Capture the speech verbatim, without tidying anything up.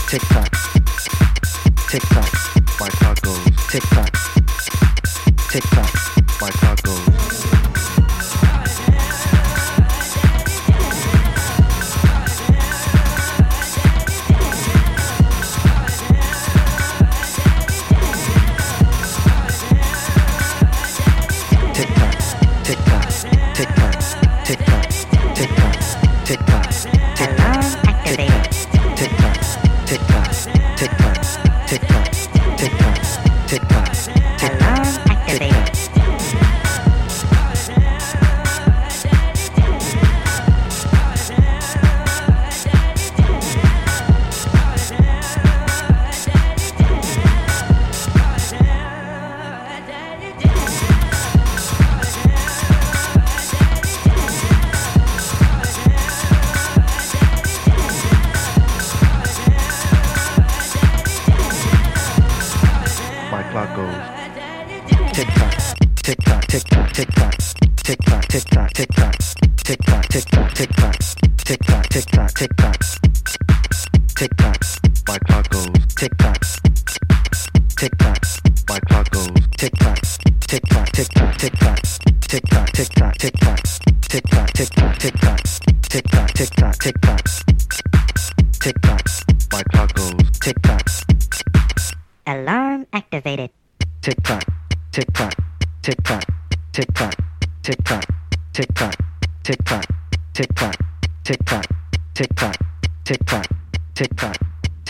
tick tock, tick tock, my clock goes tick tock, tick tock, my clock goes. Clock goes tick tock, tick tock, tick tock, tick tock, tick tock, tick tock, tick tock, tick tock, tick tock, tick tock, tick tock, tick tock, tick tock, tick tock. My clock goes tick tock, tick tock. My clock goes tick tock, tick tock, tick tock, tick tock, tick tock, tick tock, tick tock, tick tock, tick tock, tick tock, tick tock, tick tock, tick tock, tick tock. My clock goes tick tock. Alarm activated. Tick tock, tick tock, tick tock, tick tock, tick tock, tick tock, tick tock, tick tock, tick tock, tick tock, tick tock, tick tock.